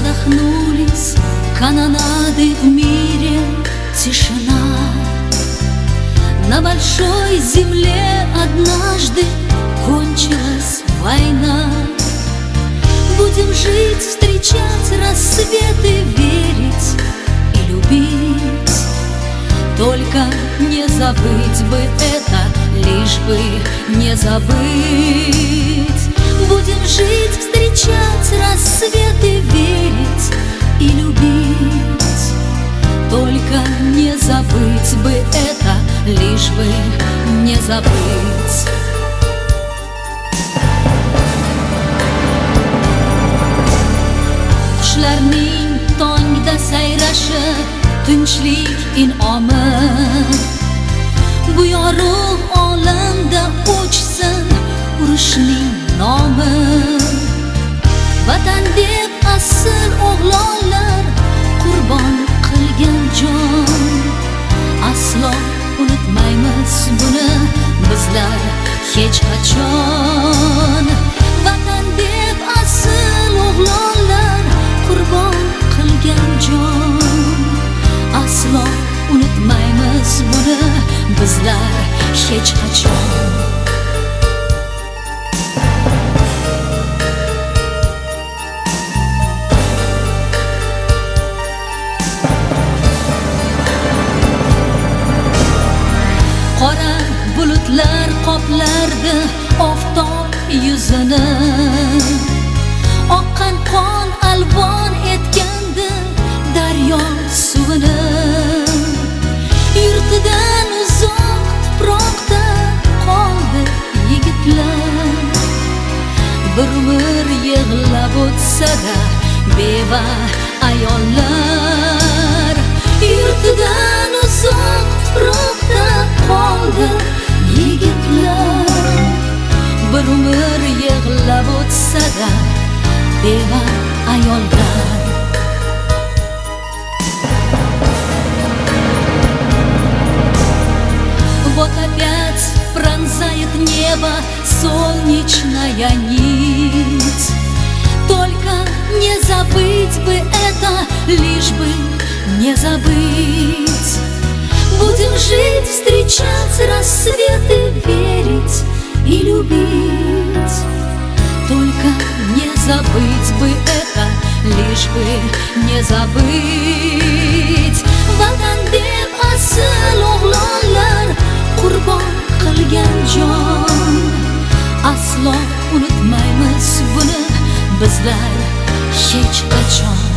Задохнулись канонады в мире, тишина. На большой земле однажды кончилась война. Будем жить, встречать рассветы, верить и любить. Только не забыть бы это, лишь бы не забыть. Будем жить, встречать рассветы, верить и любить. Только не забыть бы это, лишь бы не забыть. Qushlarning tongda sayrashi, tinchlik in'omi. Bu yorug' olamda o'chsin urushning nomi. Vatan deb asl o'g'lonlar qurbon qilgan jon. Aslo unutmaymiz buni bizlar hech qachon. Vatan deb asl o'g'lonlar qurbon qilgan jon. Aslo unutmaymiz buni bizlar hech qachon. Qora bulutlar qoplardi oftob yuzini. Oqqan qon alvon etgandi daryo suvini. Yurtidan uzoq tuproqda qoldi yigitlar. Bir umr yig'lab o'tsa-da beva ayollar. Yurtidan uzoq tuproqda qoldi yigitlar. Bir umr yig'lab o'tsa-da beva ayollar. Вот опять пронзает небо солнечная нить. Только не забыть бы это, лишь бы не забыть. Будем жить, встречать рассветы, верить и любить. Только не забыть бы это, лишь бы не забыть. Vatan deb asl o'g'lonlar qurbon qilgan jon. Aslo unutmaymiz buni bizlar hech qachon.